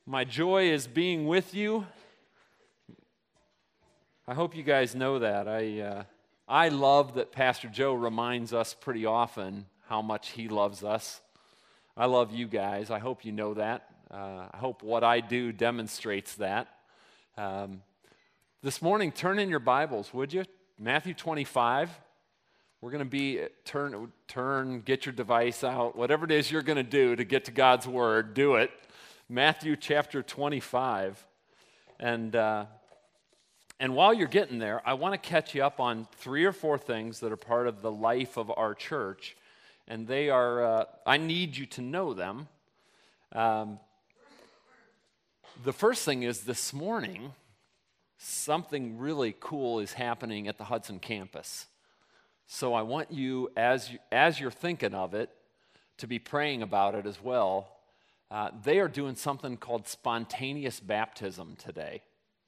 My joy is being with you. I hope you guys know that. I love that Pastor Joe reminds us pretty often how much he loves us. I love you guys. I hope you know that. I hope what I do demonstrates that. This morning, turn in your Bibles, would you? Matthew 25. We're going to be, get your device out. Whatever it is you're going to do to get to God's Word, do it. Matthew chapter 25. And while you're getting there, I want to catch you up on 3 or 4 things that are part of the life of our church. And they are, I need you to know them. The first thing is this morning, something really cool is happening at the Hudson campus. So I want you, as you're thinking of it, to be praying about it as well. They are doing something called spontaneous baptism today.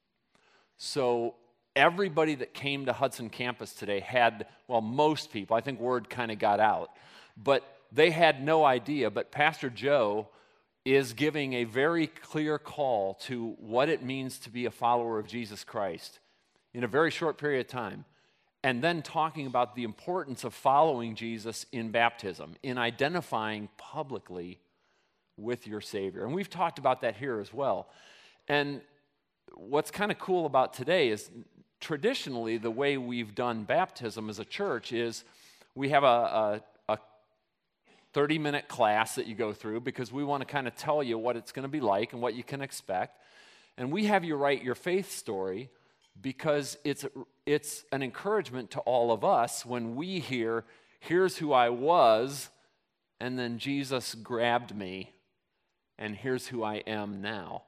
So everybody that came to Hudson campus today had, well, most people, I think word kind of got out, but they had no idea. But Pastor Joe is giving a very clear call to what it means to be a follower of Jesus Christ in a very short period of time. And then talking about the importance of following Jesus in baptism, in identifying publicly with your Savior. And we've talked about that here as well. And what's kind of cool about today is traditionally the way we've done baptism as a church is we have a 30-minute class that you go through because we want to kind of tell you what it's going to be like and what you can expect. And we have you write your faith story because it's an encouragement to all of us when we hear, here's who I was, and then Jesus grabbed me, and here's who I am now.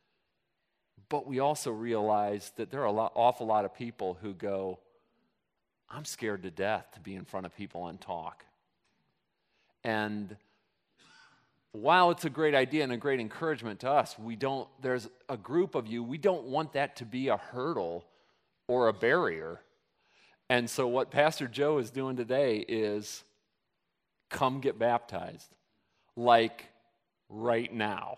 But we also realize that there are awful lot of people who go, I'm scared to death to be in front of people and talk. And while it's a great idea and a great encouragement to us, there's a group of you, we don't want that to be a hurdle or a barrier. And so what Pastor Joe is doing today is come get baptized, like right now.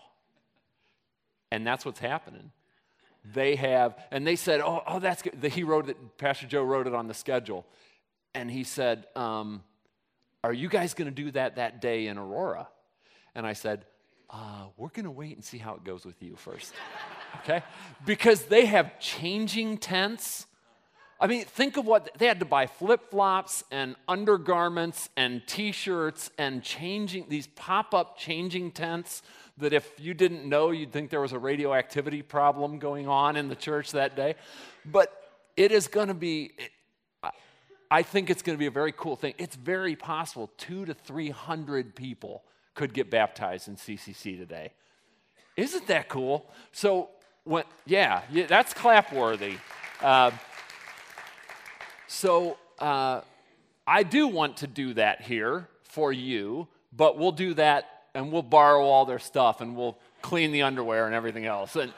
And that's what's happening. They said, oh, that's good. He wrote it, Pastor Joe wrote it on the schedule. And he said, are you guys going to do that day in Aurora? And I said, we're going to wait and see how it goes with you first, okay? Because they have changing tents. I mean, think of what, they had to buy flip-flops and undergarments and T-shirts and these pop-up changing tents that if you didn't know, you'd think there was a radioactivity problem going on in the church that day. But it is going to be, I think it's going to be a very cool thing. It's very possible 200 to 300 people could get baptized in CCC today. Isn't that cool? So, that's clap-worthy. I do want to do that here for you, but we'll do that and we'll borrow all their stuff and we'll clean the underwear and everything else. And,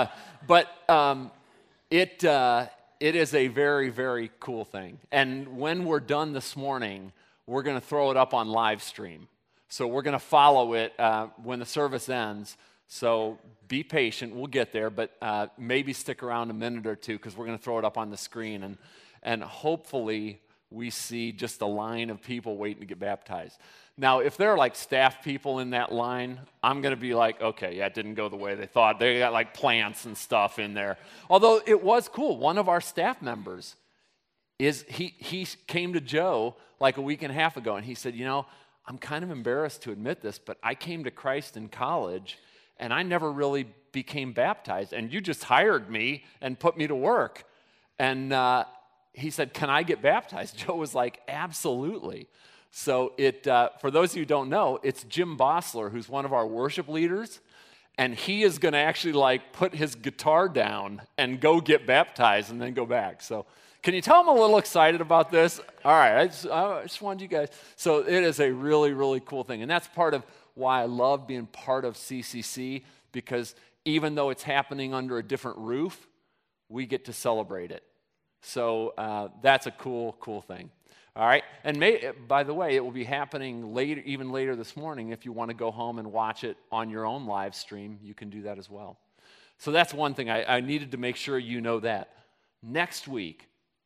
it is a very, very cool thing. And when we're done this morning, we're going to throw it up on live stream. So we're going to follow it when the service ends. So be patient. We'll get there, but maybe stick around a minute or two because we're going to throw it up on the screen. And hopefully we see just a line of people waiting to get baptized. Now, if there are like staff people in that line, I'm going to be like, okay, yeah, it didn't go the way they thought. They got like plants and stuff in there. Although it was cool. One of our staff members, he came to Joe like a week and a half ago, and he said, I'm kind of embarrassed to admit this, but I came to Christ in college, and I never really became baptized, and you just hired me and put me to work. And he said, can I get baptized? Joe was like, absolutely. So for those of you who don't know, it's Jim Bossler, who's one of our worship leaders, and he is going to actually like put his guitar down and go get baptized and then go back. So can you tell I'm a little excited about this? All right, I just wanted you guys. So it is a really, really cool thing, and that's part of why I love being part of CCC, because even though it's happening under a different roof, we get to celebrate it. So that's a cool, cool thing. All right? And by the way, it will be happening later, even later this morning. If you want to go home and watch it on your own live stream, you can do that as well. So that's one thing. I needed to make sure you know that. Next week,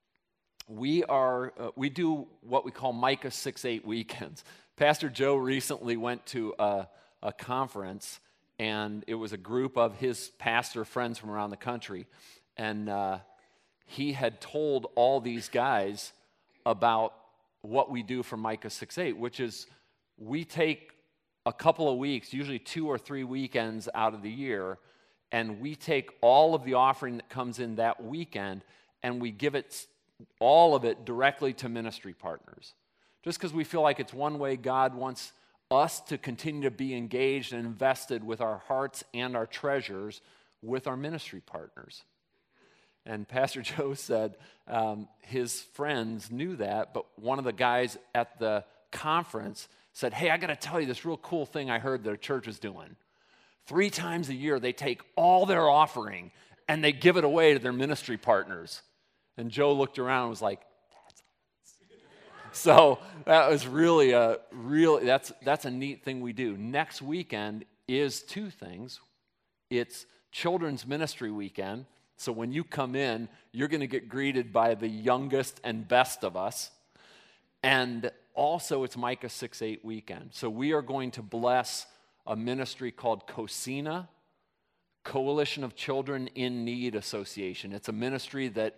we do what we call Micah 6-8 weekends. Pastor Joe recently went to a conference, and it was a group of his pastor friends from around the country. And he had told all these guys about what we do for Micah 6-8, which is we take a couple of weeks, usually 2 or 3 weekends out of the year, and we take all of the offering that comes in that weekend, and we give it, all of it, directly to ministry partners. Just because we feel like it's one way God wants us to continue to be engaged and invested with our hearts and our treasures with our ministry partners. And Pastor Joe said his friends knew that, but one of the guys at the conference said, hey, I got to tell you this real cool thing I heard their church is doing. 3 times a year, they take all their offering and they give it away to their ministry partners. And Joe looked around and was like, that's awesome. So that was that's a neat thing we do. Next weekend is 2 things. It's Children's Ministry Weekend. So when you come in, you're going to get greeted by the youngest and best of us. And also it's Micah 6-8 weekend. So we are going to bless a ministry called COSINA, Coalition of Children in Need Association. It's a ministry that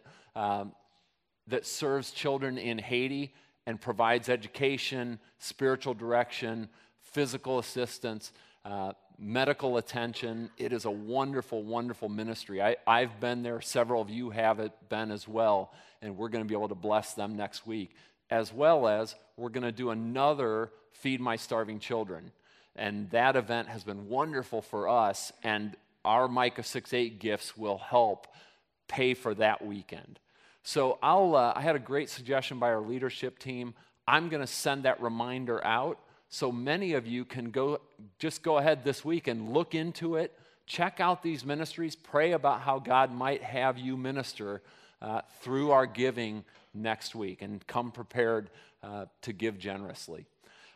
serves children in Haiti and provides education, spiritual direction, physical assistance, medical attention. It is a wonderful, wonderful ministry. I've been there. Several of you have been as well, and we're going to be able to bless them next week, as well as we're going to do another Feed My Starving Children. And that event has been wonderful for us, and our Micah 6-8 gifts will help pay for that weekend. So I had a great suggestion by our leadership team. I'm going to send that reminder out so many of you can go ahead this week and look into it, check out these ministries, pray about how God might have you minister through our giving next week, and come prepared to give generously.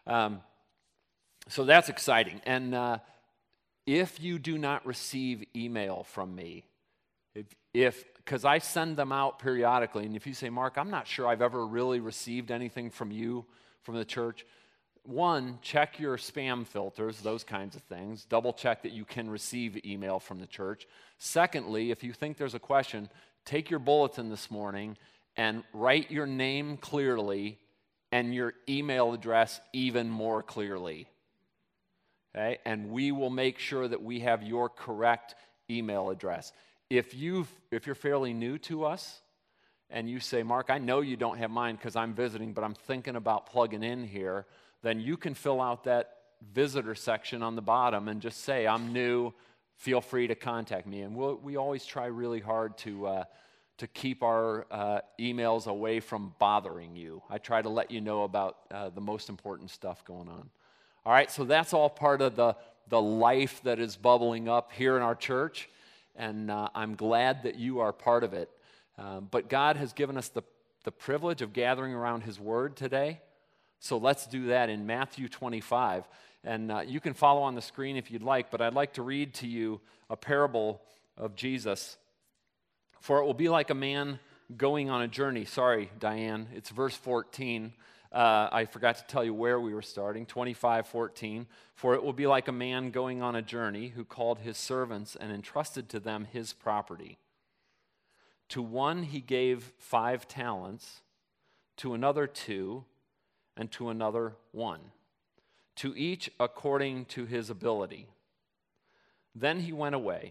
So that's exciting. And if you do not receive email from me, because I send them out periodically, and if you say, Mark, I'm not sure I've ever really received anything from you, from the church, 1, check your spam filters, those kinds of things. Double check that you can receive email from the church. Secondly, if you think there's a question, take your bulletin this morning and write your name clearly and your email address even more clearly. Okay? And we will make sure that we have your correct email address. If you're fairly new to us and you say, Mark, I know you don't have mine because I'm visiting, but I'm thinking about plugging in here, then you can fill out that visitor section on the bottom and just say, I'm new, feel free to contact me. And we always try really hard to keep our emails away from bothering you. I try to let you know about the most important stuff going on. All right, so that's all part of the life that is bubbling up here in our church, and I'm glad that you are part of it. But God has given us the privilege of gathering around His Word today, so let's do that in Matthew 25. And you can follow on the screen if you'd like, but I'd like to read to you a parable of Jesus. For it will be like a man going on a journey. Sorry, Diane, it's verse 14. I forgot to tell you where we were starting, 25:14. For it will be like a man going on a journey who called his servants and entrusted to them his property. To one he gave 5 talents, to another 2, and to another 1, to each according to his ability. Then he went away.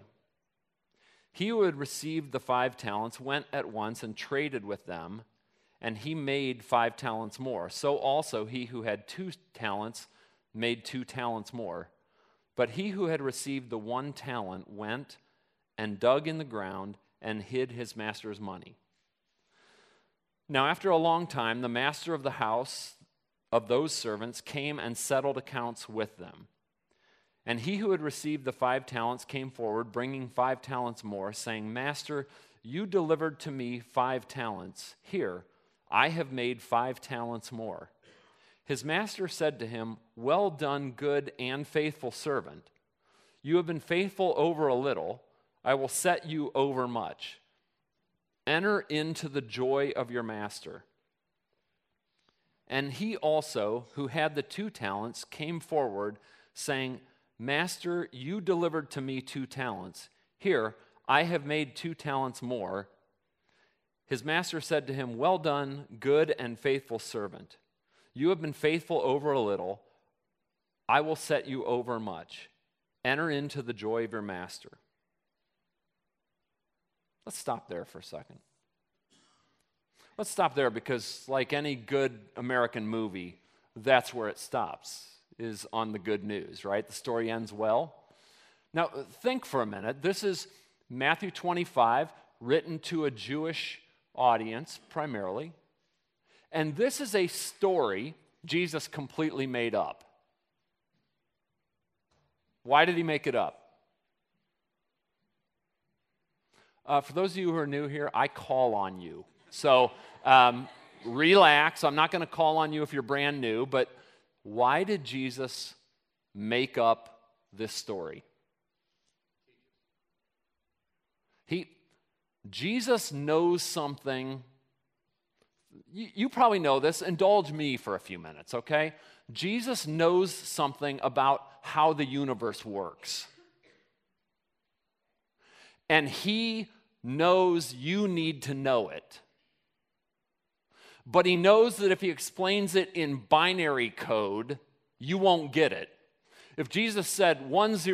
He who had received the 5 talents went at once and traded with them, and he made 5 talents more. So also he who had 2 talents made 2 talents more. But he who had received the 1 talent went and dug in the ground and hid his master's money. Now after a long time, the master of the house of those servants came and settled accounts with them. And he who had received the 5 talents came forward, bringing 5 talents more, saying, Master, you delivered to me 5 talents. Here, I have made 5 talents more." His master said to him, "Well done, good and faithful servant. You have been faithful over a little. I will set you over much. Enter into the joy of your master." And he also, who had the 2 talents, came forward, saying, "Master, you delivered to me 2 talents. Here, I have made 2 talents more." His master said to him, "Well done, good and faithful servant. You have been faithful over a little. I will set you over much. Enter into the joy of your master." Let's stop there for a second. Let's stop there because, like any good American movie, that's where it stops, is on the good news, right? The story ends well. Now, think for a minute. This is Matthew 25, written to a Jewish audience primarily. And this is a story Jesus completely made up. Why did he make it up? For those of you who are new here, I call on you. So relax. I'm not going to call on you if you're brand new, but why did Jesus make up this story? Jesus knows something. You probably know this. Indulge me for a few minutes, okay? Jesus knows something about how the universe works. And he knows you need to know it. But he knows that if he explains it in binary code, you won't get it. If Jesus said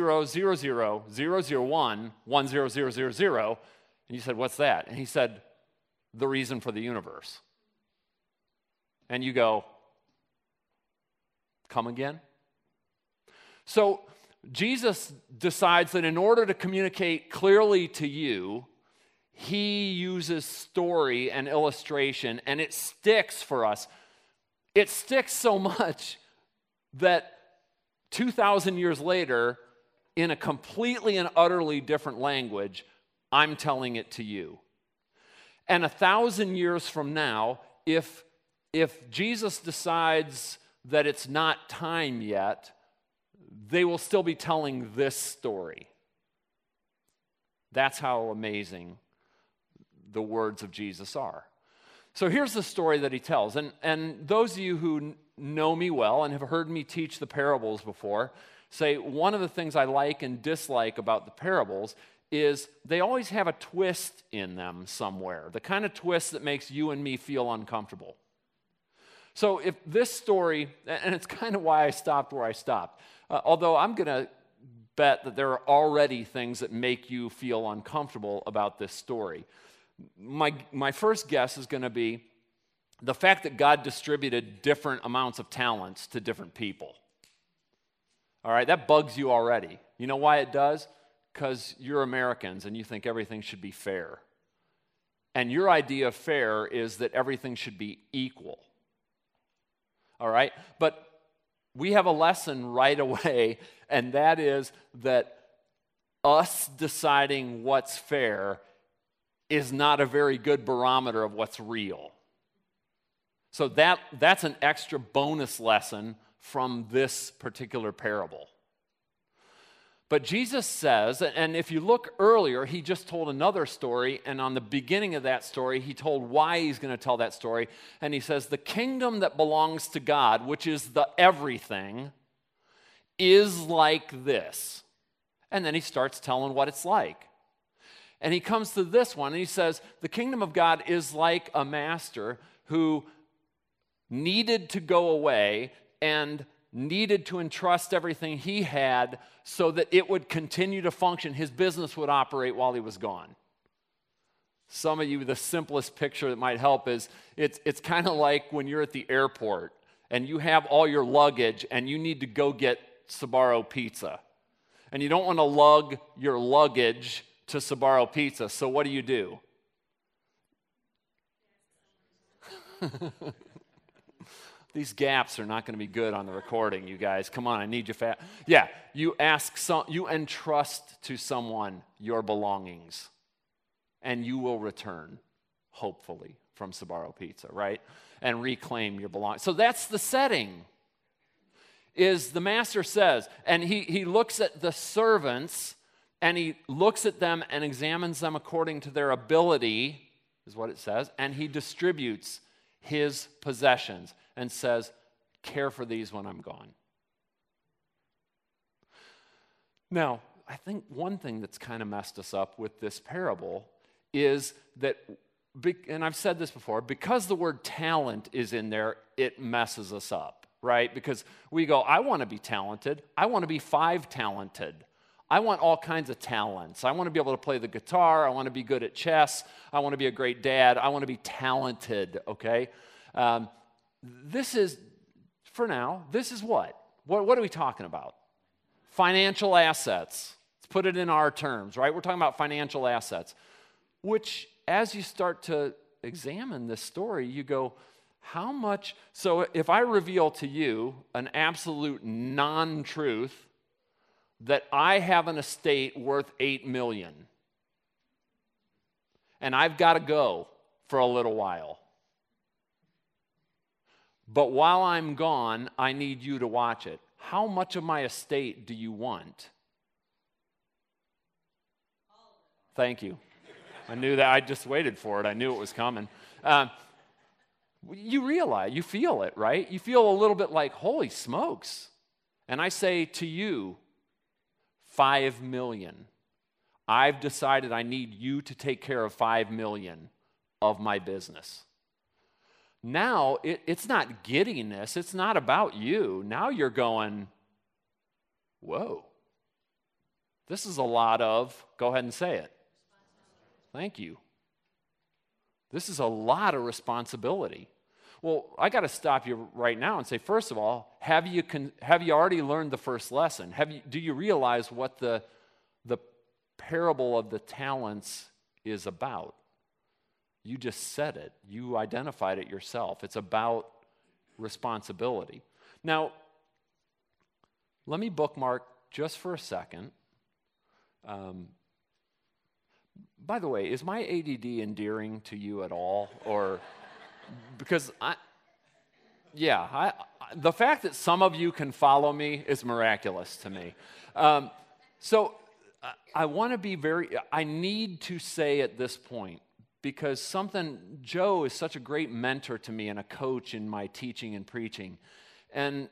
10000001, 10000, and you said, "What's that?" And he said, "The reason for the universe." And you go, "Come again?" So Jesus decides that in order to communicate clearly to you, he uses story and illustration, and it sticks for us. It sticks so much that 2,000 years later, in a completely and utterly different language, I'm telling it to you. And 1,000 years from now, if Jesus decides that it's not time yet, they will still be telling this story. That's how amazing the words of Jesus are. So here's the story that he tells. And those of you who know me well and have heard me teach the parables before say one of the things I like and dislike about the parables is they always have a twist in them somewhere, the kind of twist that makes you and me feel uncomfortable. So if this story, and it's kind of why I stopped where I stopped, although I'm going to bet that there are already things that make you feel uncomfortable about this story. My first guess is going to be the fact that God distributed different amounts of talents to different people. All right, that bugs you already. You know why it does? Because you're Americans and you think everything should be fair. And your idea of fair is that everything should be equal. All right? But we have a lesson right away, and that is that us deciding what's fair is not a very good barometer of what's real. So that's an extra bonus lesson from this particular parable. But Jesus says, and if you look earlier, he just told another story, and on the beginning of that story, he told why he's going to tell that story. And he says, the kingdom that belongs to God, which is the everything, is like this. And then he starts telling what it's like. And he comes to this one, and he says, the kingdom of God is like a master who needed to go away and needed to entrust everything he had so that it would continue to function. His business would operate while he was gone. Some of you, the simplest picture that might help is it's kind of like when you're at the airport and you have all your luggage and you need to go get Sbarro pizza. And you don't want to lug your luggage to Sbarro pizza, so what do? These gaps are not going to be good on the recording, you guys. Come on, I need you fast. Yeah, you entrust to someone your belongings, and you will return, hopefully, from Sbarro Pizza, right? And reclaim your belongings. So that's the setting, is the master says, and he looks at the servants, and he looks at them and examines them according to their ability, is what it says, and he distributes his possessions and says, care for these when I'm gone. Now, I think one thing that's kind of messed us up with this parable is that, and I've said this before, because the word talent is in there, it messes us up, right? Because we go, I want to be talented. I want to be 5 talented. I want all kinds of talents. I want to be able to play the guitar. I want to be good at chess. I want to be a great dad. I want to be talented, okay? This is, for now, this is what? What are we talking about? Financial assets. Let's put it in our terms, right? We're talking about financial assets, which as you start to examine this story, you go, how much? So if I reveal to you an absolute non-truth, that I have an estate worth $8 million, and I've got to go for a little while. But while I'm gone, I need you to watch it. How much of my estate do you want? Thank you. I knew that. I just waited for it. I knew it was coming. You realize, you feel it, right? You feel a little bit like, holy smokes. And I say to you, 5 million. I've decided I need you to take care of 5 million of my business. Now, it's not giddiness. It's not about you. Now you're going, whoa. This is a lot of, go ahead and say it. Thank you. This is a lot of responsibility. Well, I got to stop you right now and say, first of all, have you already learned the first lesson? Do you realize what the parable of the talents is about? You just said it. You identified it yourself. It's about responsibility. Now, let me bookmark just for a second. By the way, is my ADD endearing to you at all? Or because the fact that some of you can follow me is miraculous to me. So I want to be I need to say at this point, because Joe is such a great mentor to me and a coach in my teaching and preaching. And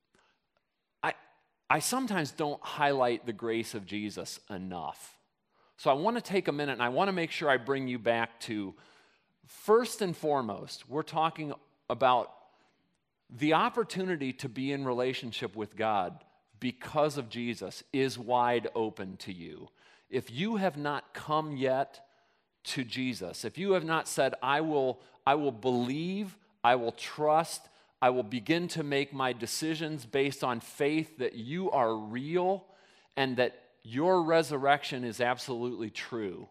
I sometimes don't highlight the grace of Jesus enough. So I want to take a minute and I want to make sure I bring you back to, first and foremost, we're talking about the opportunity to be in relationship with God because of Jesus is wide open to you. If you have not come yet to Jesus, if you have not said, I will believe, I will trust, I will begin to make my decisions based on faith that you are real and that your resurrection is absolutely true,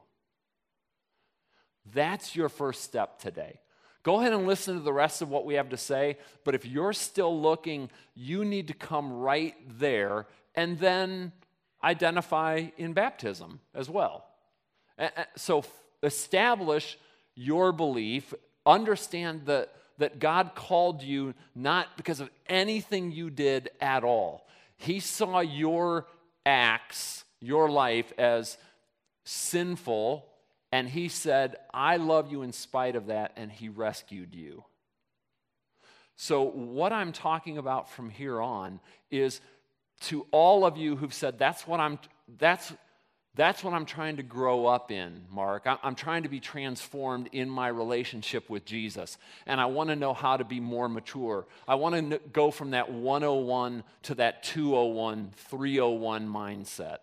that's your first step today. Go ahead and listen to the rest of what we have to say, but if you're still looking, you need to come right there and then identify in baptism as well. So establish your belief, understand that God called you not because of anything you did at all. He saw your acts, your life as sinful, and he said, I love you in spite of that, and he rescued you. So what I'm talking about from here on is to all of you who've said, that's what I'm trying to grow up in, Mark. I'm trying to be transformed in my relationship with Jesus, and I want to know how to be more mature. I want to go from that 101 to that 201, 301 mindset.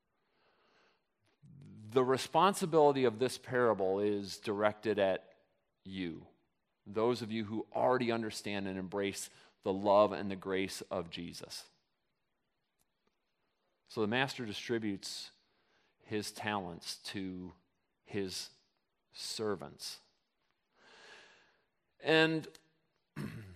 The responsibility of this parable is directed at you, those of you who already understand and embrace the love and the grace of Jesus. So the master distributes his talents to his servants. And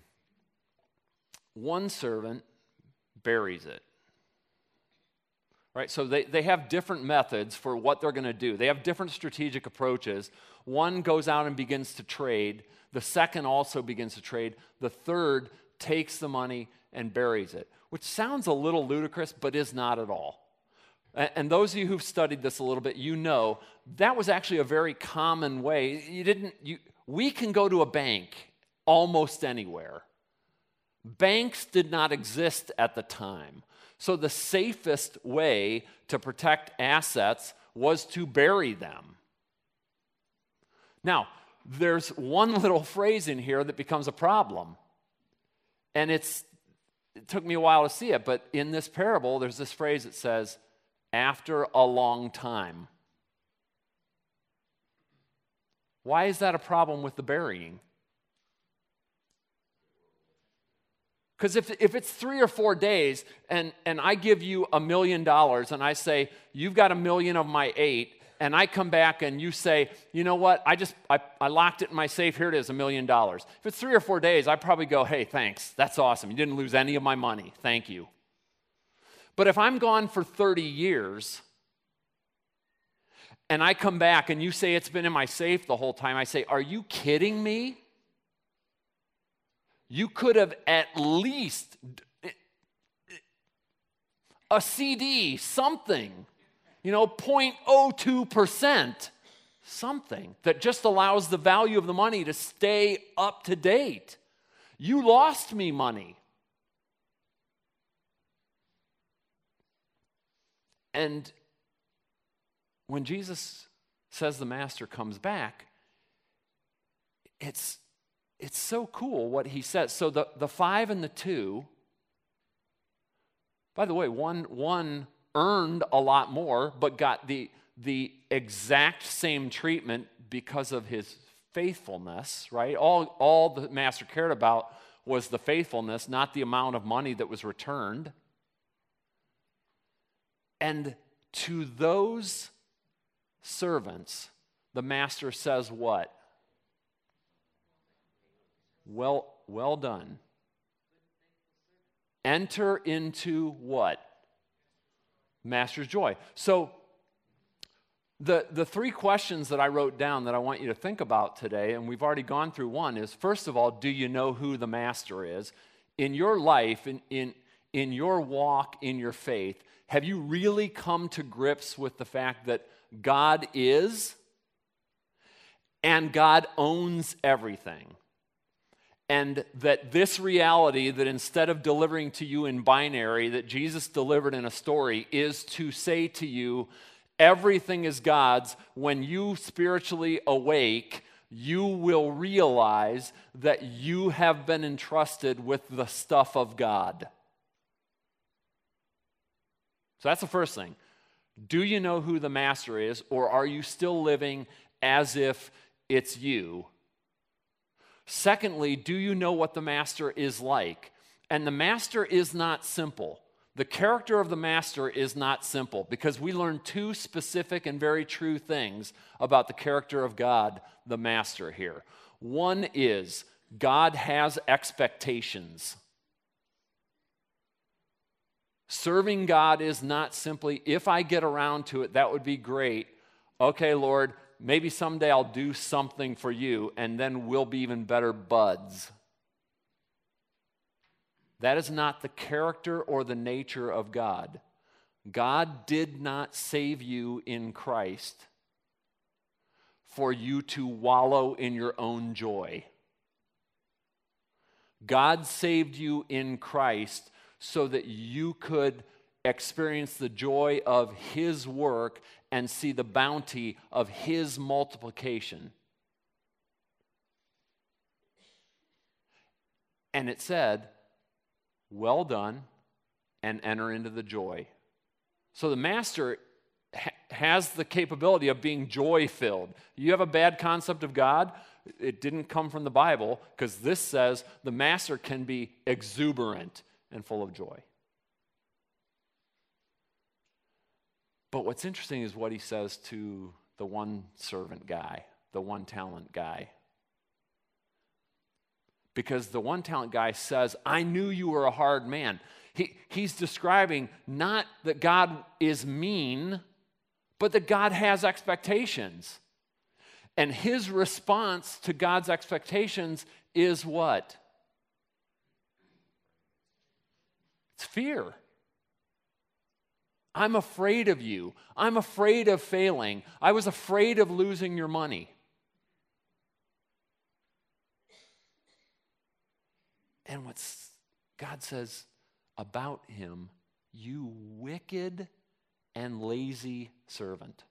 one servant buries it. right? So they have different methods for what they're going to do. They have different strategic approaches. One goes out and begins to trade. The second also begins to trade. The third takes the money and buries it, which sounds a little ludicrous, but is not at all. And those of you who've studied this a little bit, you know that was actually a very common way. We can go to a bank almost anywhere. Banks did not exist at the time. So the safest way to protect assets was to bury them. Now, there's one little phrase in here that becomes a problem. And it took me a while to see it, but in this parable, there's this phrase that says, after a long time. Why is that a problem with the burying? Because if it's 3 or 4 days and I give you $1 million and I say, you've got $1 million of my 8, and I come back and you say, you know what, I locked it in my safe, here it is, $1 million. If it's 3 or 4 days, I probably go, hey, thanks, that's awesome. You didn't lose any of my money, thank you. But if I'm gone for 30 years and I come back and you say it's been in my safe the whole time, I say, are you kidding me? You could have at least a CD, something, 0.02%, something that just allows the value of the money to stay up to date. You lost me money. And when Jesus says the master comes back, it's so cool what he says. So the 5 and the 2, by the way, one earned a lot more, but got the exact same treatment because of his faithfulness, right? All the master cared about was the faithfulness, not the amount of money that was returned. And to those servants, the master says what? Well done. Enter into what? Master's joy. So the 3 questions that I wrote down that I want you to think about today, and we've already gone through one, is first of all, do you know who the master is? In your life, in your walk, in your faith, have you really come to grips with the fact that God is and God owns everything? And that this reality that instead of delivering to you in binary, that Jesus delivered in a story, is to say to you, everything is God's. When you spiritually awake, you will realize that you have been entrusted with the stuff of God. So that's the first thing. Do you know who the master is, or are you still living as if it's you? Secondly, do you know what the master is like? And the master is not simple. The character of the master is not simple, because we learn 2 specific and very true things about the character of God, the master here. One is God has expectations. Serving God is not simply, if I get around to it, that would be great. Okay, Lord, maybe someday I'll do something for you, and then we'll be even better buds. That is not the character or the nature of God. God did not save you in Christ for you to wallow in your own joy. God saved you in Christ so that you could experience the joy of His work and see the bounty of His multiplication. And it said, well done, and enter into the joy. So the master has the capability of being joy-filled. You have a bad concept of God? It didn't come from the Bible, because this says the master can be exuberant and full of joy. But what's interesting is what he says to the one servant guy, the one talent guy. Because the one-talent guy says, I knew you were a hard man. He's describing not that God is mean, but that God has expectations. And his response to God's expectations is what? It's fear. I'm afraid of you. I'm afraid of failing. I was afraid of losing your money. And what God says about him, you wicked and lazy servant.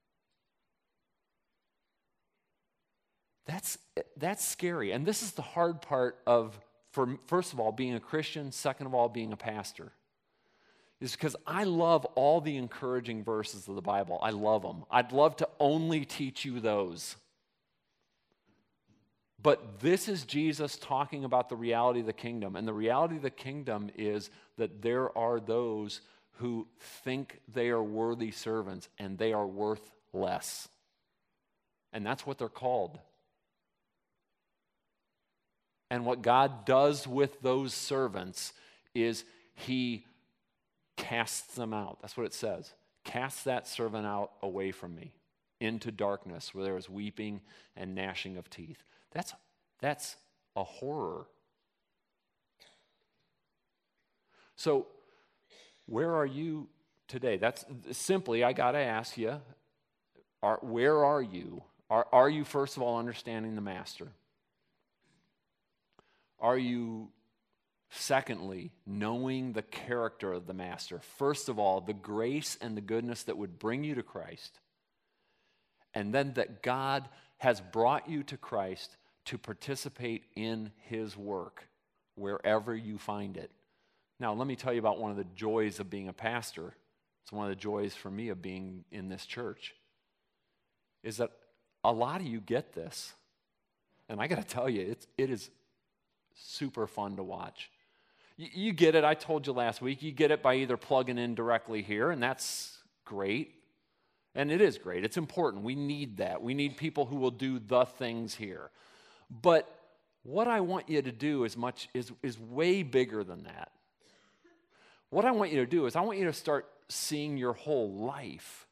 That's scary. And this is the hard part of, first of all, being a Christian, second of all, being a pastor. Is because I love all the encouraging verses of the Bible. I love them. I'd love to only teach you those. But this is Jesus talking about the reality of the kingdom. And the reality of the kingdom is that there are those who think they are worthy servants and they are worth less. And that's what they're called. And what God does with those servants is he casts them out. That's what it says. Cast that servant out away from me into darkness where there is weeping and gnashing of teeth. That's a horror. So where are you today? That's simply, I got to ask you, where are you? Are you, first of all, understanding the master? Are you, secondly, knowing the character of the master? First of all, the grace and the goodness that would bring you to Christ. And then that God has brought you to Christ to participate in his work wherever you find it. Now, let me tell you about one of the joys of being a pastor. It's one of the joys for me of being in this church, is that a lot of you get this. And I got to tell you, it is super fun to watch. You get it, I told you last week, you get it by either plugging in directly here, and that's great. And it is great. It's important. We need that. We need people who will do the things here. But what I want you to do is way bigger than that. What I want you to do is I want you to start seeing your whole life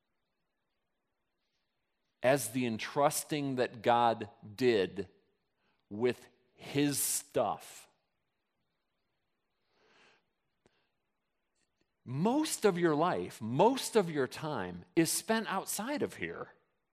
as the entrusting that God did with his stuff. Most of your life, most of your time is spent outside of here.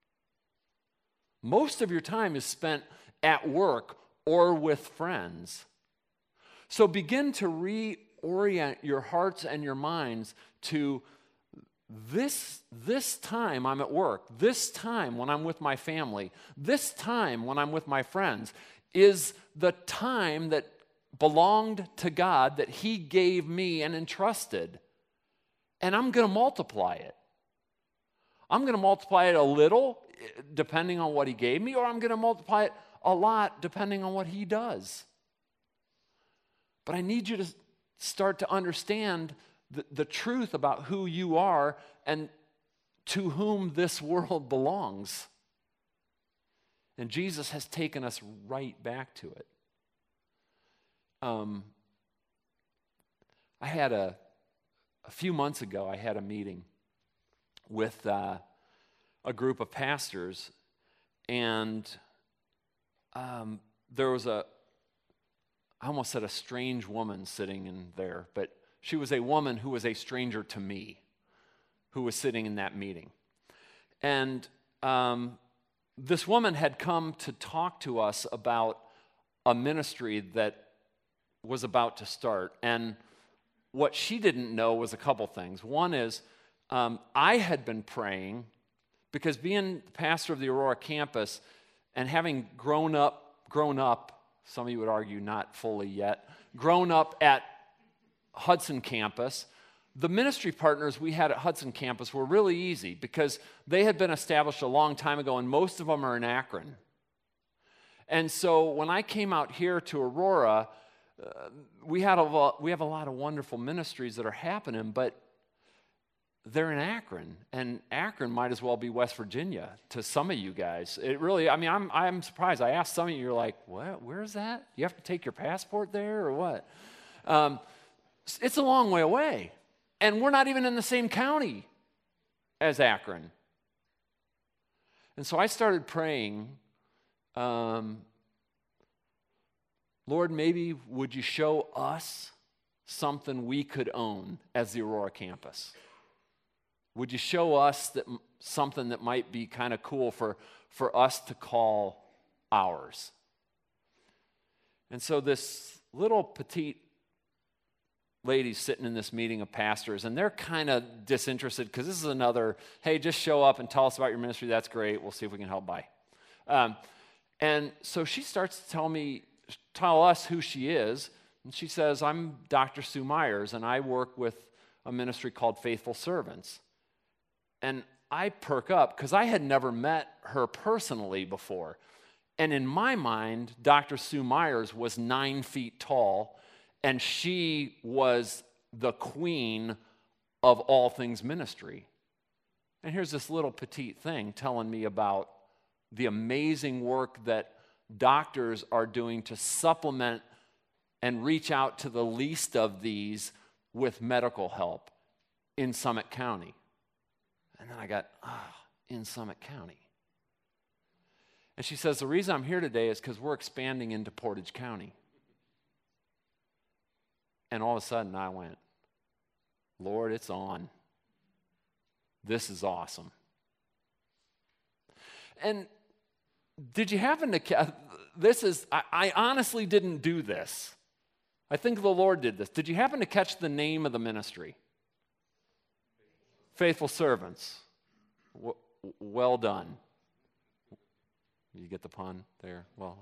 Most of your time is spent at work or with friends. So begin to reorient your hearts and your minds to this time I'm at work, this time when I'm with my family, this time when I'm with my friends is the time that belonged to God that he gave me and entrusted. And I'm going to multiply it. I'm going to multiply it a little, depending on what he gave me, or I'm going to multiply it a lot, depending on what he does. But I need you to start to understand the truth about who you are and to whom this world belongs. And Jesus has taken us right back to it. I had a few months ago, I had a meeting with a group of pastors, and there was I almost said a strange woman sitting in there, but she was a woman who was a stranger to me, who was sitting in that meeting. And this woman had come to talk to us about a ministry that was about to start. And what she didn't know was a couple things. One is, I had been praying, because being pastor of the Aurora campus and having grown up, some of you would argue not fully yet, grown up at Hudson campus, the ministry partners we had at Hudson campus were really easy because they had been established a long time ago, and most of them are in Akron. And so when I came out here to Aurora, we have a lot of wonderful ministries that are happening, but they're in Akron, and Akron might as well be West Virginia to some of you guys. It really, I mean, I'm surprised. I asked some of you, you're like, what? Where's that? You have to take your passport there or what? It's a long way away, and we're not even in the same county as Akron. And so I started praying, Lord, maybe would you show us something we could own as the Aurora campus? Would you show us that something that might be kind of cool for us to call ours? And so this little petite lady's sitting in this meeting of pastors, and they're kind of disinterested because this is another, hey, just show up and tell us about your ministry. That's great. We'll see if we can help by. And so she starts to tell us who she is. And she says, I'm Dr. Sue Myers, and I work with a ministry called Faithful Servants. And I perk up because I had never met her personally before. And in my mind, Dr. Sue Myers was 9 feet tall, and she was the queen of all things ministry. And here's this little petite thing telling me about the amazing work that doctors are doing to supplement and reach out to the least of these with medical help in Summit County. And then I got, in Summit County. And she says, the reason I'm here today is because we're expanding into Portage County. And all of a sudden I went, Lord, it's on. This is awesome. And did you happen to, I honestly didn't do this. I think the Lord did this. Did you happen to catch the name of the ministry? Faithful Servants. Well done. You get the pun there? Well,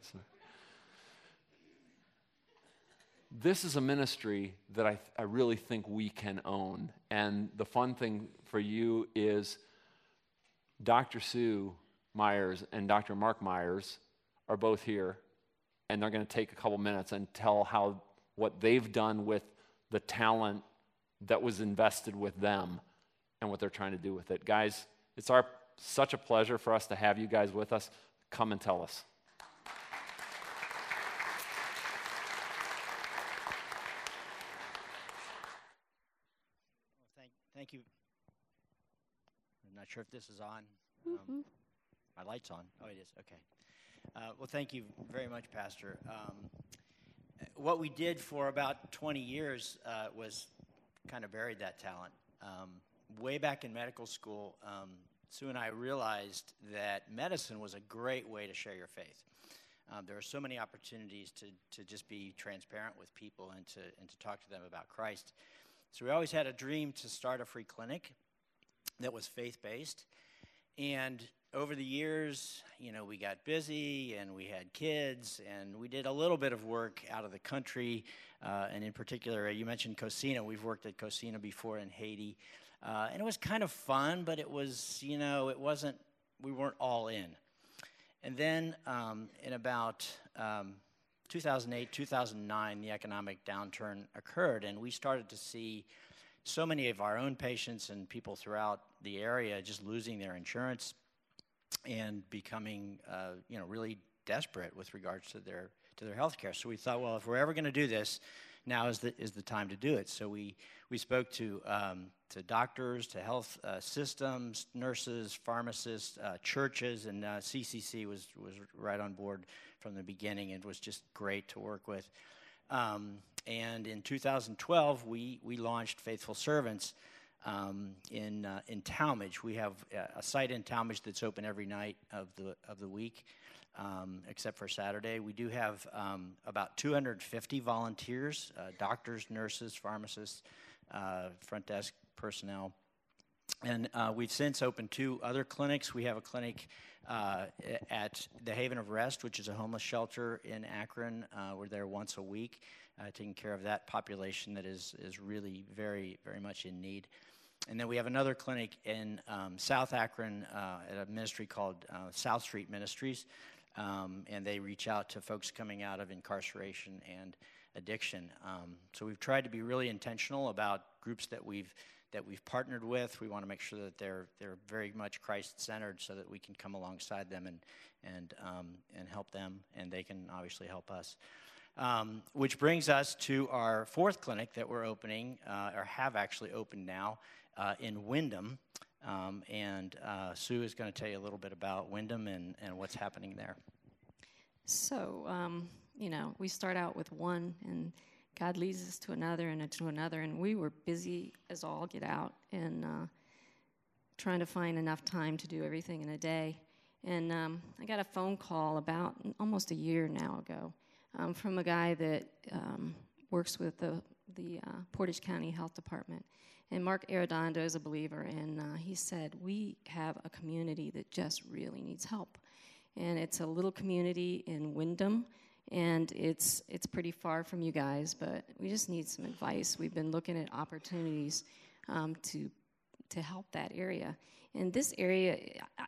this is a ministry that I really think we can own. And the fun thing for you is Dr. Sue Myers and Dr. Mark Myers are both here, and they're going to take a couple minutes and tell what they've done with the talent that was invested with them and what they're trying to do with it. Guys, it's such a pleasure for us to have you guys with us. Come and tell us. Thank you. I'm not sure if this is on. My light's on. Oh, it is. Okay. Well, thank you very much, Pastor. What we did for about 20 years was kind of buried that talent. Way back in medical school, Sue and I realized that medicine was a great way to share your faith. There are so many opportunities to just be transparent with people and to talk to them about Christ. So we always had a dream to start a free clinic that was faith-based. And over the years, we got busy and we had kids and we did a little bit of work out of the country. And in particular, you mentioned Cocina. We've worked at Cocina before in Haiti. And it was kind of fun, but it was, we weren't all in. And then in about 2008, 2009, the economic downturn occurred, and we started to see so many of our own patients and people throughout the area just losing their insurance and becoming, really desperate with regards to their health care. So we thought, well, if we're ever going to do this, now is the time to do it. So we spoke to doctors, to health systems, nurses, pharmacists, churches, and CCC was right on board from the beginning and was just great to work with. And in 2012, we launched Faithful Servants in Talmadge. We have a site in Talmadge that's open every night of the week, except for Saturday. We do have about 250 volunteers, doctors, nurses, pharmacists, front desk personnel. And we've since opened 2 other clinics. We have a clinic at the Haven of Rest, which is a homeless shelter in Akron. We're there once a week, taking care of that population that is really very, very much in need. And then we have another clinic in South Akron at a ministry called South Street Ministries, and they reach out to folks coming out of incarceration and addiction. So we've tried to be really intentional about groups that we've that we've partnered with. We want to make sure that they're very much Christ-centered, so that we can come alongside them and help them, and they can obviously help us. Which brings us to our fourth clinic that we're opening, or have actually opened now, in Windham. Sue is going to tell you a little bit about Windham and what's happening there. So, we start out with one, and God leads us to another and to another, and we were busy as all get out and trying to find enough time to do everything in a day. And I got a phone call about almost a year now ago from a guy that works with the Portage County Health Department. And Mark Arredondo is a believer, and he said, we have a community that just really needs help. And it's a little community in Windham, and it's pretty far from you guys, but we just need some advice. We've been looking at opportunities to help that area. And this area,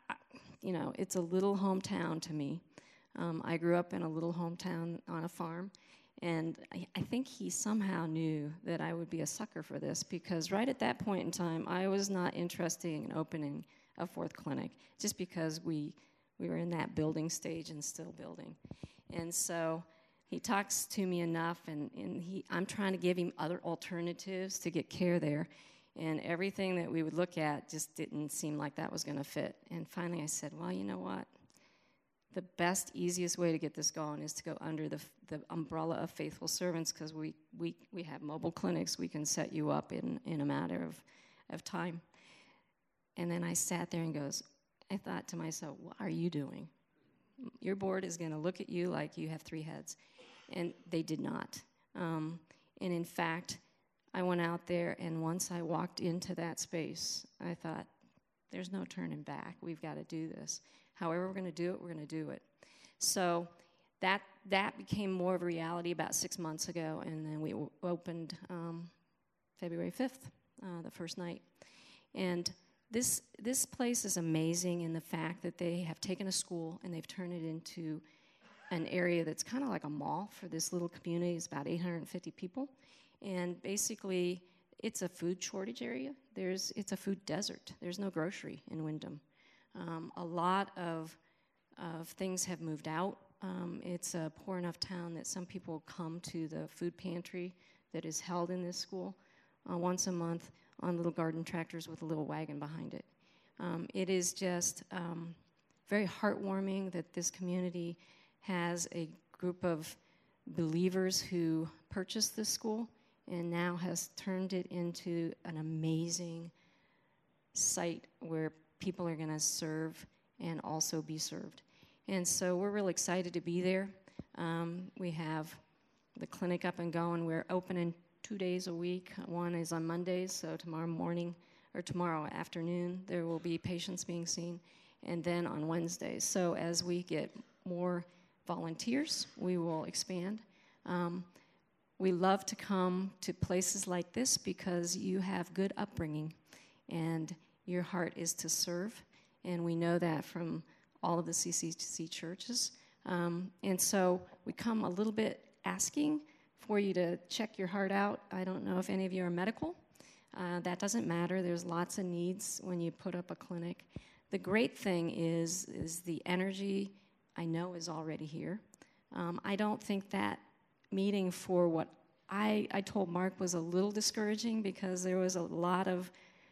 it's a little hometown to me. I grew up in a little hometown on a farm, and I think he somehow knew that I would be a sucker for this, because right at that point in time, I was not interested in opening a fourth clinic, just because we were in that building stage and still building. And so he talks to me enough, and I'm trying to give him other alternatives to get care there. And everything that we would look at just didn't seem like that was going to fit. And finally I said, well, you know what? The best, easiest way to get this going is to go under the umbrella of Faithful Servants, because we have mobile clinics. We can set you up in a matter of time. And then I sat there and I thought to myself, what are you doing? Your board is going to look at you like you have three heads. And they did not. And in fact, I went out there, and once I walked into that space, I thought, there's no turning back. We've got to do this. However we're going to do it, we're going to do it. So that became more of a reality about 6 months ago, and then we opened February 5th, the first night. And this place is amazing in the fact that they have taken a school and they've turned it into an area that's kind of like a mall for this little community. It's about 850 people. And basically, it's a food shortage area. It's a food desert. There's no grocery in Windham. A lot of things have moved out. It's a poor enough town that some people come to the food pantry that is held in this school once a month on little garden tractors with a little wagon behind it. It is just very heartwarming that this community has a group of believers who purchased this school and now has turned it into an amazing site where people are going to serve and also be served. And so we're really excited to be there. We have the clinic up and going. We're opening 2 days a week. One is on Mondays, so tomorrow afternoon there will be patients being seen, and then on Wednesdays. So as we get more volunteers, we will expand. We love to come to places like this because you have good upbringing and your heart is to serve, and we know that from all of the CCC churches. And so we come a little bit asking for you to check your heart out. I don't know if any of you are medical. That doesn't matter. There's lots of needs when you put up a clinic. The great thing is the energy I know is already here. I don't think that meeting for what I told Mark was a little discouraging because there was a lot of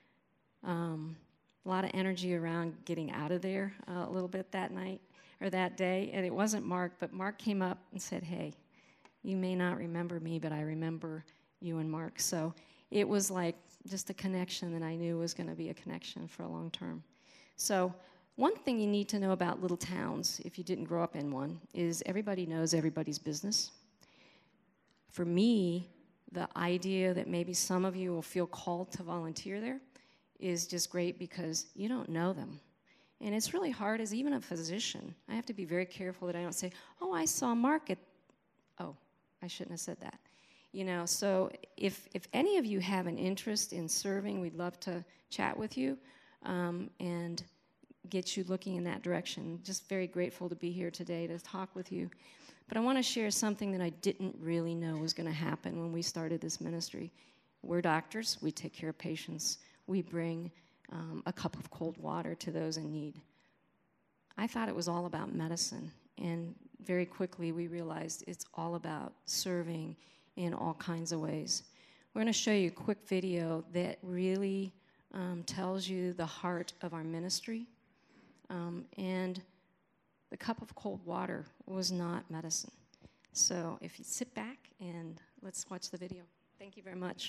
energy around getting out of there a little bit that night or that day. And it wasn't Mark, but Mark came up and said, hey, you may not remember me, but I remember you and Mark. So it was like just a connection that I knew was going to be a connection for a long term. So one thing you need to know about little towns, if you didn't grow up in one, is everybody knows everybody's business. For me, the idea that maybe some of you will feel called to volunteer there is just great because you don't know them. And it's really hard as even a physician. I have to be very careful that I don't say, oh, I saw Mark at, oh, I shouldn't have said that. So if any of you have an interest in serving, we'd love to chat with you and get you looking in that direction. Just very grateful to be here today to talk with you. But I want to share something that I didn't really know was going to happen when we started this ministry. we're doctors. We take care of patients. We bring a cup of cold water to those in need. I thought it was all about medicine, and very quickly we realized it's all about serving in all kinds of ways. We're going to show you a quick video that really tells you the heart of our ministry. And the cup of cold water was not medicine. So if you sit back and let's watch the video. Thank you very much.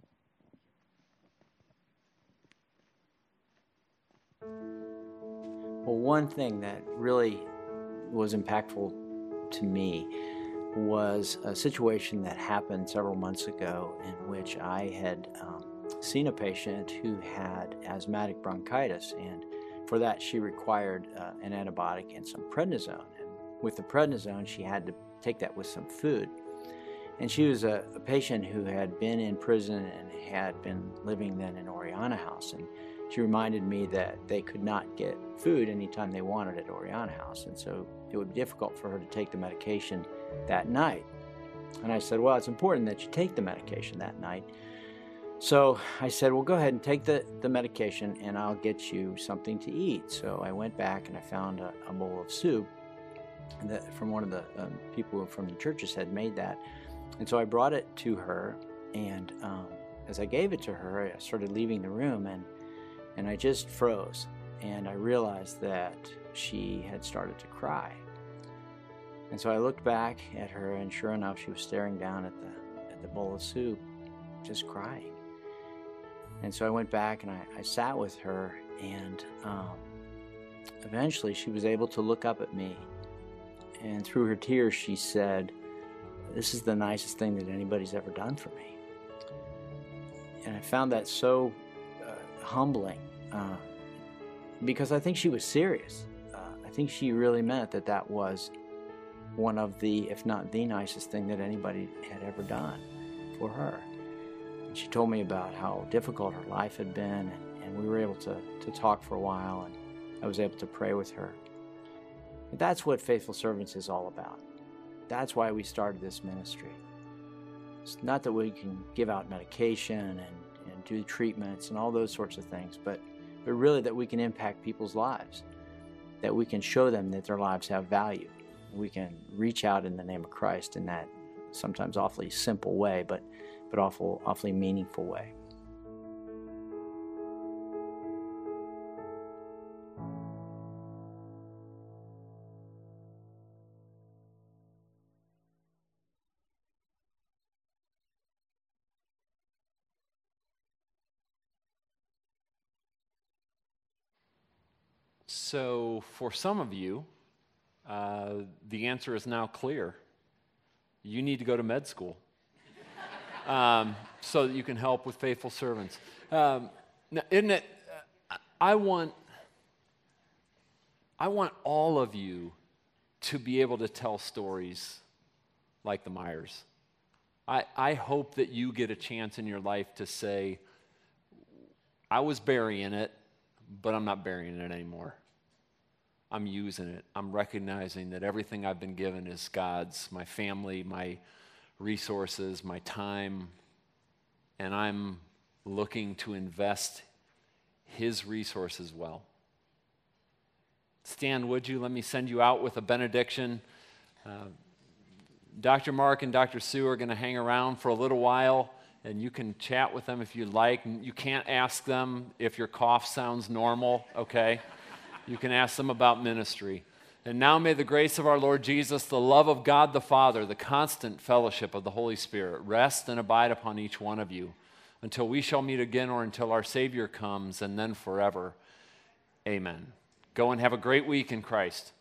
Well, one thing that really was impactful to me was a situation that happened several months ago in which I had seen a patient who had asthmatic bronchitis, and for that she required an antibiotic and some prednisone. And with the prednisone, she had to take that with some food. And she was a patient who had been in prison and had been living then in Oriana House. And she reminded me that they could not get food anytime they wanted at Oriana House. And so it would be difficult for her to take the medication that night. And I said, well, it's important that you take the medication that night. So I said, well, go ahead and take the medication and I'll get you something to eat. So I went back and I found a bowl of soup that from one of the people from the churches had made that. And so I brought it to her, and as I gave it to her, I started leaving the room, and I just froze. And I realized that she had started to cry. And so I looked back at her, and sure enough, she was staring down at the bowl of soup, just crying. And so I went back and I sat with her, and eventually she was able to look up at me. And through her tears, she said, "This is the nicest thing that anybody's ever done for me." And I found that so humbling because I think she was serious. I think she really meant that was one of the, if not the nicest thing that anybody had ever done for her. And she told me about how difficult her life had been, and we were able to talk for a while, and I was able to pray with her. And that's what Faithful Servants is all about. That's why we started this ministry. It's not that we can give out medication and do treatments and all those sorts of things, but really that we can impact people's lives, that we can show them that their lives have value. We can reach out in the name of Christ in that sometimes awfully simple way, but awfully meaningful way. So for some of you, the answer is now clear. You need to go to med school so that you can help with Faithful Servants. Now, isn't it? I want all of you to be able to tell stories like the Myers. I hope that you get a chance in your life to say, I was burying it, but I'm not burying it anymore. I'm using it. I'm recognizing that everything I've been given is God's, my family, my resources, my time, and I'm looking to invest His resources well. Stan, would you? Let me send you out with a benediction. Dr. Mark and Dr. Sue are going to hang around for a little while, and you can chat with them if you'd like. You can't ask them if your cough sounds normal, okay? You can ask them about ministry. And now may the grace of our Lord Jesus, the love of God the Father, the constant fellowship of the Holy Spirit rest and abide upon each one of you until we shall meet again or until our Savior comes, and then forever. Amen. Go and have a great week in Christ.